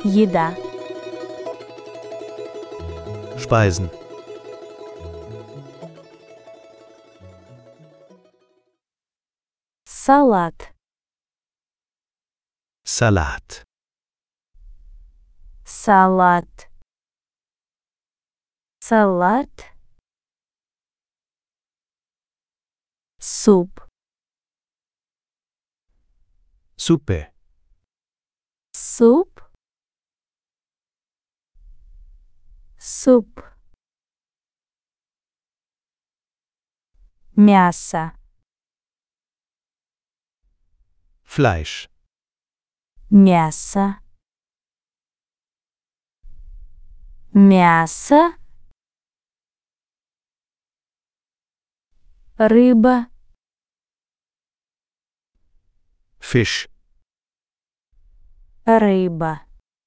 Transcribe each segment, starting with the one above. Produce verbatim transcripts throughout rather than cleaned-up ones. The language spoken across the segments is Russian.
Еда. Speisen. Салат. Salat. Салат. Салат. Суп. Suppe. Суп. Суп. Мясо. Fleisch. Мясо. Мясо. Рыба. Fisch. Рыба.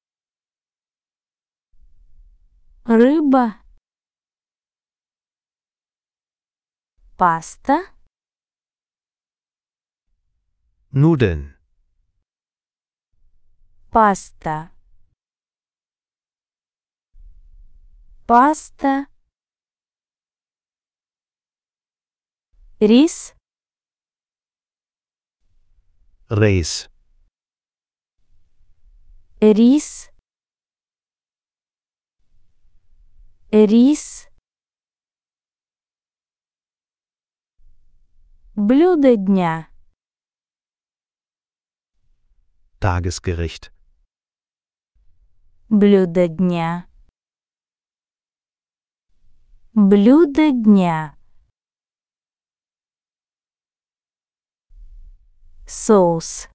Рыба. Паста. Nudeln. Паста. Паста. Рис. Reis. Рис. Рис. Блюдо дня. Tagesgericht. Блюдо дня. Блюдо дня. Соус.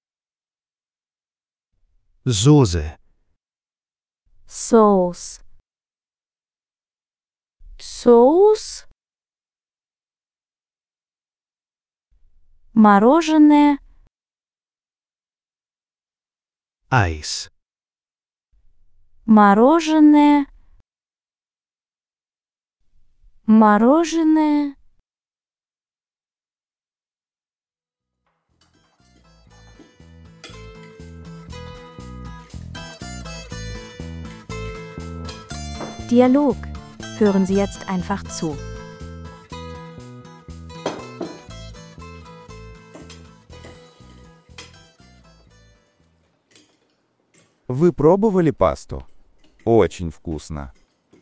Soße. Соус. Соус. Мороженое. Eis. Мороженое. Мороженое. Dialog. Hören Sie jetzt einfach zu. Вы пробовали пасту? Очень вкусно.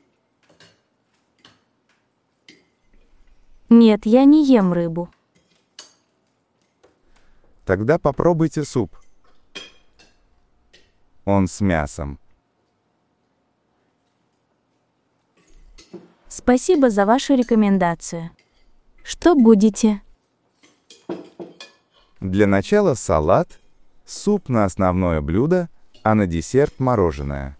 Нет, я не ем рыбу. Тогда попробуйте суп. Он с мясом. Спасибо за вашу рекомендацию. Что будете? Для начала салат, суп на основное блюдо, а на десерт мороженое.